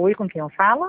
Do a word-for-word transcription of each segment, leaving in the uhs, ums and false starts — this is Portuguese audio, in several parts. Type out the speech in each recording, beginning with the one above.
Oi, com quem eu falo?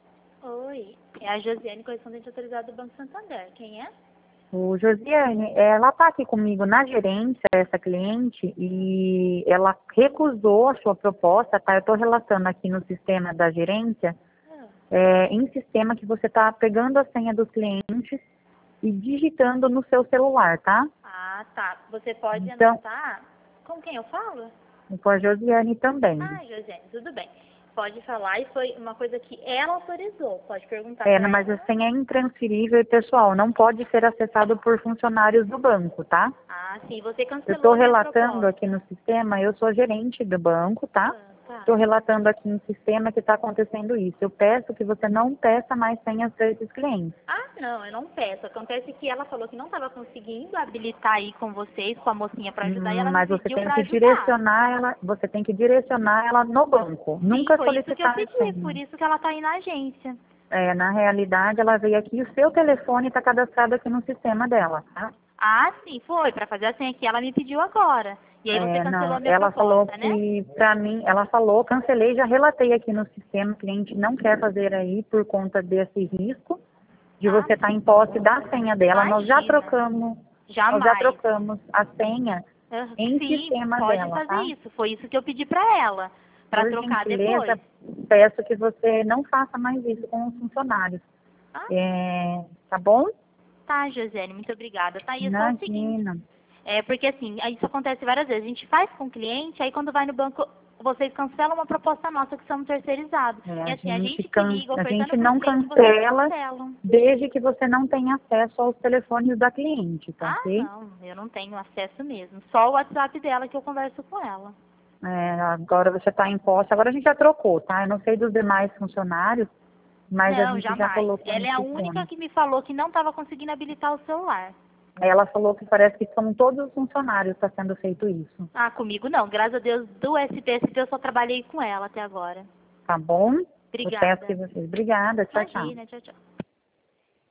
Oi, é a Josiane, correspondente autorizada do Banco Santander. Quem é? O Josiane, ela está aqui comigo na gerência, essa cliente, e ela recusou a sua proposta, tá? Eu estou relatando aqui no sistema da gerência, Ah, é, em sistema que você está pegando a senha dos clientes e digitando no seu celular, tá? Ah, tá. Você pode Então, anotar? Com quem eu falo? e com a Josiane também. Ah, Josiane, tudo bem. Pode falar e foi uma coisa que ela autorizou. Pode perguntar É, para mas a ela. senha é intransferível e pessoal, não pode ser acessado por funcionários do banco, tá? Ah, sim, você Eu estou cancelou a minha relatando aqui proposta. no sistema, eu sou gerente do banco, tá? Ah, tá. Estou relatando aqui no sistema que está acontecendo isso. Eu peço que você não peça mais senhas para esses clientes. Ah, não, eu não peço. Acontece que ela falou que não estava conseguindo habilitar aí com vocês, com a mocinha para ajudar, e Hum, ela me mas você pediu tem para que ajudar. direcionar ela, você tem que direcionar ela no banco. Sim, Nunca foi isso que eu solicitar a pedi, por senha. isso que ela está aí na agência. É, na realidade, ela veio aqui, o seu telefone está cadastrado aqui no sistema dela, tá? Ah, sim, foi, para fazer a senha que ela me pediu agora. E aí você É, cancelou não, a minha ela falou proposta, né? que, pra mim, ela falou, cancelei, já relatei aqui no sistema, o cliente não quer fazer aí por conta desse risco de Ah, você estar em posse da senha dela. Nós já imagina. trocamos, nós já Jamais. trocamos a senha Ah, em sim, sistema pode dela, fazer tá? isso. Foi isso que eu pedi para ela, para Por trocar gentileza, depois. peço que você não faça mais isso com os funcionários. Ah, É, tá bom? tá, Josiane, muito obrigada. Tá, e é só o seguinte, Imagina. é porque assim, isso acontece várias vezes. A gente faz com o cliente, aí quando vai no banco, vocês cancelam uma proposta nossa que somos terceirizados. É, E a assim, a gente, gente que can... liga a ofertando gente para o não cliente, vocês cancela cancelam. desde que você não tenha acesso aos telefones da cliente, tá Ah, ok? não, eu não tenho acesso mesmo. Só o WhatsApp dela que eu converso com ela. É, agora você está em posse, agora a gente já trocou, tá? Eu não sei dos demais funcionários, mas a Não, gente já jamais. colocou Ela no é a única sistema. que me falou que não estava conseguindo habilitar o celular. Ela falou que parece que são todos os funcionários que está sendo feito isso, Ah, comigo não. Graças a Deus, do S P S P eu só trabalhei com ela até agora. tá bom? Eu peço que Obrigada. vocês. Obrigada, tchau, tchau. Imagina, tchau, tchau.